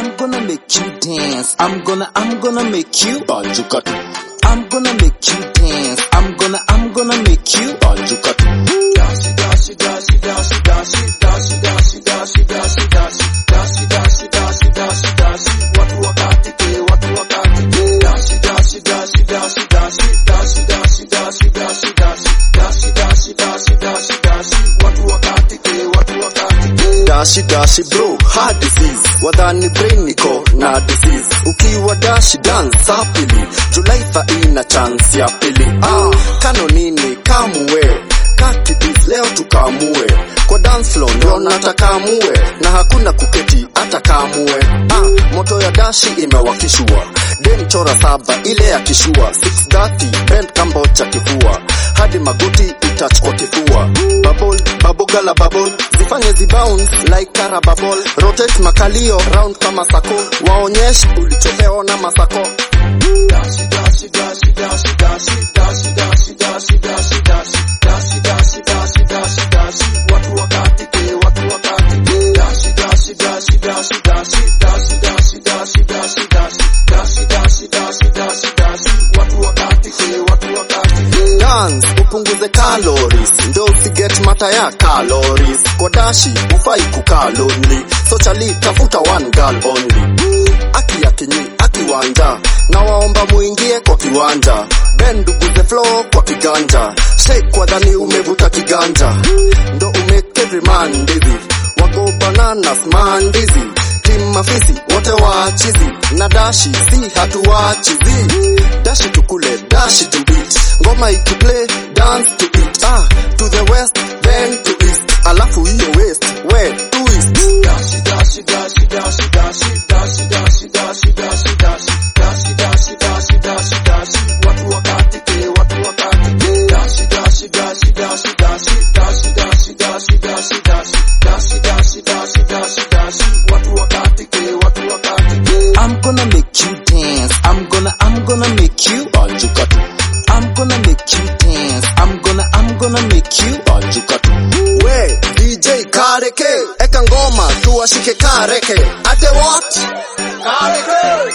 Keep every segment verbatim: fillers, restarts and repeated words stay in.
I'm gonna make you dance. I'm gonna, I'm gonna make you Banjukatu. I'm gonna make you dance. I'm gonna, I'm gonna make you Banjukatu. Dashi, dashi, dashi, dashi, dashi, dashi, dashi, dashi, dashi, dashi, dashi, dashi, dashi, dashi, dashi. Watu wakati ke, watu wakati ke. Dashi, dashi, dashi, dashi, dashi, dashi, dashi, dashi, dashi, dashi, dashi, dashi, dashi, dashi, dashi. Watu wakati ke, watu wakati ke. Dashi dashi bro, hard disease. Wadhani brain niko na disease. Ukiwa dashi dance apili, Julaifa ina chance ya pili. Ah, kano nini kamwe, kati this leo tukamue. Kwa dance floor ndio natakamue, na hakuna kuketi hata kamue. Ah, moto ya dashi imewakishua, dem chora saba ile ya kishua. six thirty bend kambo cha kifua, hadi magoti itach kwa kifua. Bubble, babogala bubble, zifanye zibounce like kara bubble. Rotate makalio round kama sako, waonyeshe ulichopeona masako. Dashi, dashi, dashi, dashi, dashi, dashi, dashi, dashi, dashi, dashi, dashi, dashi, dashi, dashi, dashi. Watu wakati ke, watu wakati ke. Dashi, dashi, dashi, dashi, dashi, dashi, dashi, dashi, dashi, dashi, dashi, dashi, dashi, dashi, dashi. Watu wakati ke, watu wakati ke. Dance upunguze calories, ndo usiget mata ya calories. Kwa dashi ufai kukaa lonely, so chali tafuta one girl only. Aki ya kinyi, aki wanja, na waomba muingie kwa kiwanja. Ben duguze flow kwa kiganja, shake kwa dhani umevuta kiganja. Ndo umake every man dizzy, wako bananas man dizzy. Team mafisi wote wachizi, na dashi si hatuwachizi. Dashi tukule, dashi to beat, ngoma ikiplay, dance to it. Ah, to the west, then to east, alafu hiyo west, we twist. Dashi, dashi, dashi, dashi, dashi, dashi, dashi, dashi, dashi, dashi, dashi, dashi, dashi, dashi, dashi. Watu wakati ke, watu wakati ke. Dashi, dashi, dashi, dashi, dashi, dashi, dashi, dashi, dashi, dashi, dashi, dashi, dashi, dashi, dashi. Watu wakati ke, watu wakati ke. I'm gonna make you dance. I'm gonna, I'm gonna make you Banjukatu. I'm gonna make you dance. I'm gonna, I'm gonna make you Banjukatu. We D J Kareke, eka ngoma tuwashike kareke. Ate what? Kareke.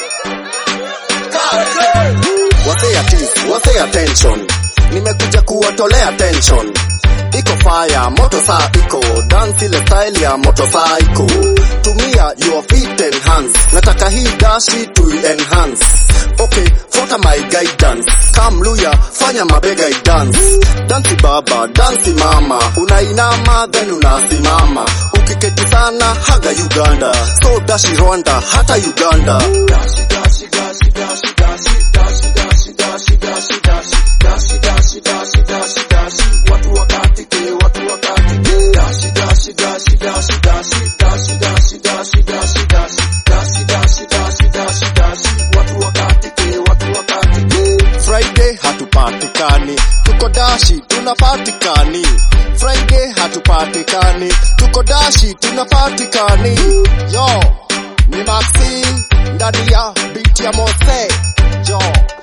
Kareke. Wase at wase attention, nimekuja kuwatolea attention. Iko fire, moto saa iko, dance ile style ya moto saa iko. Tumia your feet and hands, nataka hii dashi to enhance. Okay, fuata my guidance, come luya, fanya mabega i dance. Dansi baba, dansi mama, unainama then unasimama. Ukiketi sana haga Uganda, so dashi Rwanda hata Uganda. dashi, dashi, dashi, dashi, dashi, dashi, dashi, dashi, dashi, dashi, dashi, dashi, dashi, dashi, dashi. Watu wakati ke, watu wakati ke. Dashi, dashi, dashi, dashi, dashi, dashi, dashi, dashi, dashi, dashi, dashi, dashi, dashi, dashi, dashi. Watu wakati ke, watu wakati ke. Friday hatupatikani, tuko dashi tunapatikani. Friday hatupatikani, tuko dashi tunapatikani. Yo, ni Maxine ndani ya beat ya Mose. Yo.